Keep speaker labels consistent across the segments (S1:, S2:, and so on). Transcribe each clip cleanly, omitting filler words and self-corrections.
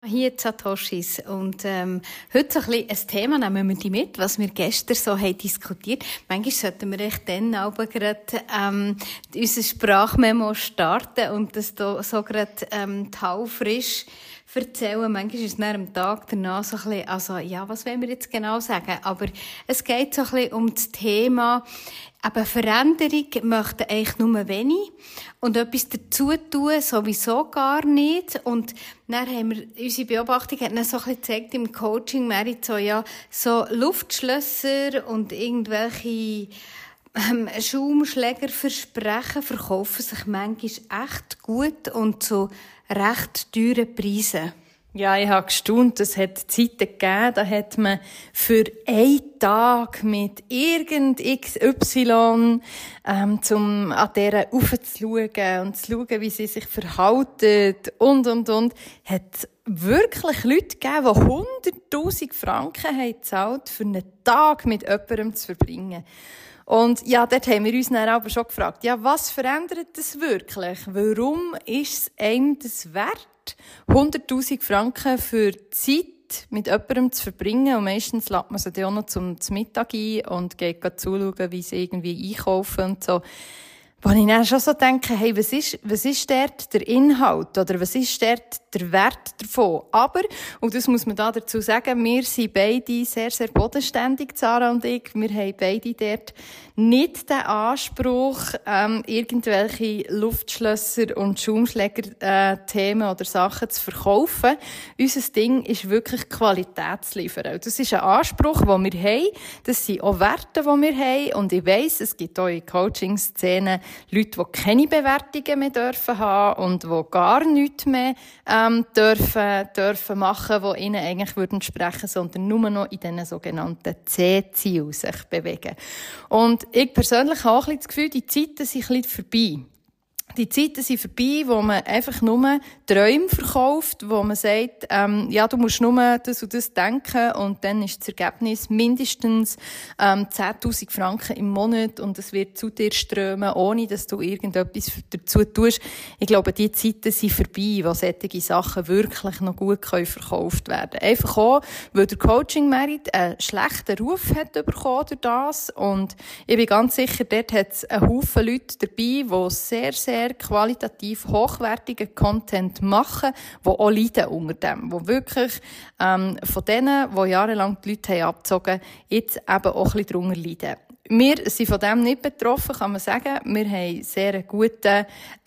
S1: hier die Satoshis. Und heute so ein Thema, nehmen wir die mit, was wir gestern so haben diskutiert. Manchmal sollten wir echt dann aber gerade unser Sprachmemo starten und das da so gerade taufrisch erzählen. Manchmal ist es dann am Tag danach so ein bisschen, also ja, was wollen wir jetzt genau sagen? Aber es geht so ein bisschen um das Thema, aber Veränderung möchten eigentlich nur wenig und etwas dazu tun sowieso gar nicht. Und dann haben wir, unsere Beobachtung hat dann so ein bisschen gezeigt im Coaching, Merit, so, ja, so Luftschlösser und irgendwelche Schaumschlägerversprechen verkaufen sich manchmal echt gut und zu recht teuren Preisen.
S2: Ja, ich habe gestaunt. Es hat Zeiten gegeben, da hat man für einen Tag mit irgend XY, um an dieser raufzuschauen und zu schauen, wie sie sich verhalten und, hat wirklich Leute gegeben, die 100'000 Franken haben gezahlt, für einen Tag mit jemandem zu verbringen. Und ja, dort haben wir uns dann aber schon gefragt, ja, was verändert das wirklich? Warum ist es einem das wert, 100'000 Franken für Zeit mit jemandem zu verbringen? Und meistens lädt man sie dann auch noch zum Mittag ein und geht zuschauen, wie sie irgendwie einkaufen und so. Wo ich dann schon so denke, hey, was ist dort der Inhalt? Oder was ist dort der Wert davon? Aber, und das muss man da dazu sagen, wir sind beide sehr, sehr bodenständig, Sarah und ich. Wir haben beide dort nicht den Anspruch, irgendwelche Luftschlösser und Schaumschläger, Themen oder Sachen zu verkaufen. Unser Ding ist wirklich Qualität zu liefern. Das ist ein Anspruch, den wir haben. Das sind auch Werte, die wir haben. Und ich weiss, es gibt auch in Coaching-Szenen Leute, die keine Bewertungen mehr dürfen haben und die gar nichts mehr dürfen machen, die ihnen eigentlich entsprechen würden, sondern nur noch in diesen sogenannten C-Zielen sich bewegen. Und ich persönlich habe auch ein bisschen das Gefühl, die Zeiten sind ein bisschen vorbei. Die Zeiten sind vorbei, wo man einfach nur Träume verkauft, wo man sagt, ja, du musst nur das und das denken und dann ist das Ergebnis mindestens 10'000 Franken im Monat und es wird zu dir strömen, ohne dass du irgendetwas dazu tust. Ich glaube, die Zeiten sind vorbei, wo solche Sachen wirklich noch gut verkauft werden können. Einfach auch, weil der Coaching Merit einen schlechten Ruf hat bekommen durch das und ich bin ganz sicher, dort hat es einen Haufen Leute dabei, die sehr, sehr qualitativ hochwertigen Content machen, die auch leiden unter dem, die wirklich von denen, die jahrelang die Leute haben abgezogen, jetzt eben auch ein bisschen darunter leiden. Wir sind von dem nicht betroffen, kann man sagen. Wir haben sehr einen guten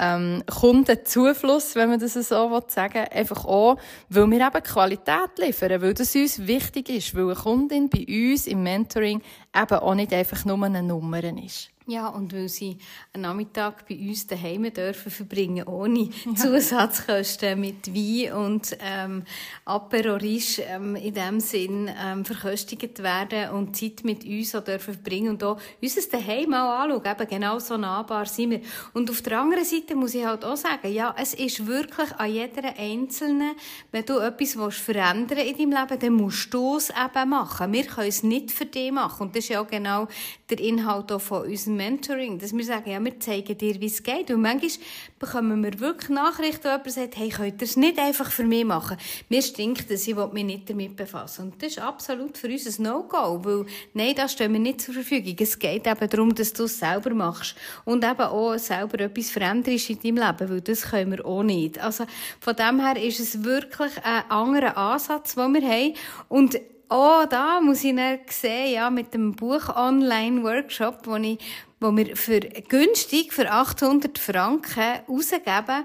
S2: Kundenzufluss, wenn man das so sagen will. Einfach auch, weil wir eben Qualität liefern, weil das uns wichtig ist, weil eine Kundin bei uns im Mentoring eben auch nicht einfach nur eine Nummer ist.
S1: Ja, und weil sie einen Nachmittag bei uns daheim dürfen verbringen, ohne Zusatzkosten mit Wein und Apéro Riche in dem Sinn verköstigt werden und Zeit mit uns auch dürfen verbringen und auch unser Daheim auch anschauen. Eben genau so nahbar sind wir. Und auf der anderen Seite muss ich halt auch sagen, ja, es ist wirklich an jeder Einzelnen, wenn du etwas verändern willst in deinem Leben, dann musst du es eben machen. Wir können es nicht für dich machen. Und das ist ja auch genau der Inhalt auch von unserem Mentoring, dass wir sagen, ja, wir zeigen dir, wie es geht. Und manchmal bekommen wir wirklich Nachrichten, wo jemand sagt, hey, könnt ihr es nicht einfach für mich machen? Mir stinkt das, ich will mich nicht damit befassen. Und das ist absolut für uns ein No-Go, weil, nein, das stehen wir nicht zur Verfügung. Es geht eben darum, dass du es selber machst. Und eben auch selber etwas veränderst in deinem Leben, weil das können wir auch nicht. Also, von dem her ist es wirklich ein anderer Ansatz, den wir haben. Und oh, da muss ich dann sehen, ja, mit dem Buch-Online-Workshop, wo wir für günstig, für 800 Franken rausgeben,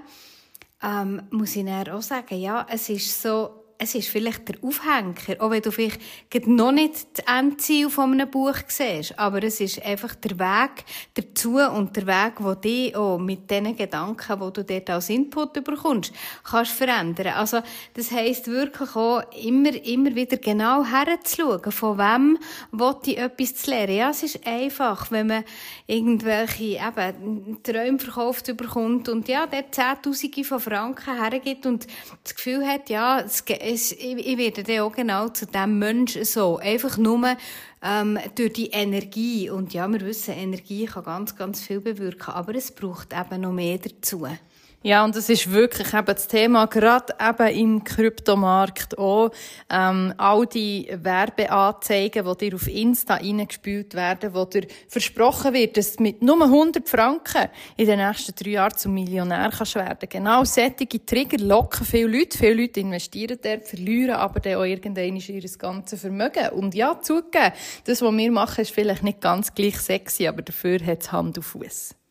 S1: muss ich dann auch sagen, ja, es ist vielleicht der Aufhänger, auch wenn du vielleicht noch nicht das Endziel von einem Buch siehst, aber es ist einfach der Weg dazu und der Weg, der dich auch mit den Gedanken, die du dort als Input bekommst, kannst verändern. Also, das heisst wirklich auch, immer wieder genau herzuschauen, von wem will ich etwas zu lernen. Ja, es ist einfach, wenn man irgendwelche, eben, Träume verkauft bekommt und ja, dort Zehntausende von Franken hergibt und das Gefühl hat, ja, ich werde dann auch genau zu diesem Menschen so. Einfach nur durch die Energie. Und ja, wir wissen, Energie kann ganz, ganz viel bewirken, aber es braucht eben noch mehr dazu.
S2: Ja, und das ist wirklich eben das Thema, gerade eben im Kryptomarkt auch. All die Werbeanzeigen, die dir auf Insta reingespielt werden, wo dir versprochen wird, dass du mit nur 100 Franken in den nächsten 3 Jahren zum Millionär kannst werden. Genau solche Trigger locken viele Leute. Viele Leute investieren dort, verlieren aber dann auch irgendwann ihr ganzes Vermögen. Und ja, zugegeben, das, was wir machen, ist vielleicht nicht ganz gleich sexy, aber dafür hat es Hand und Fuss.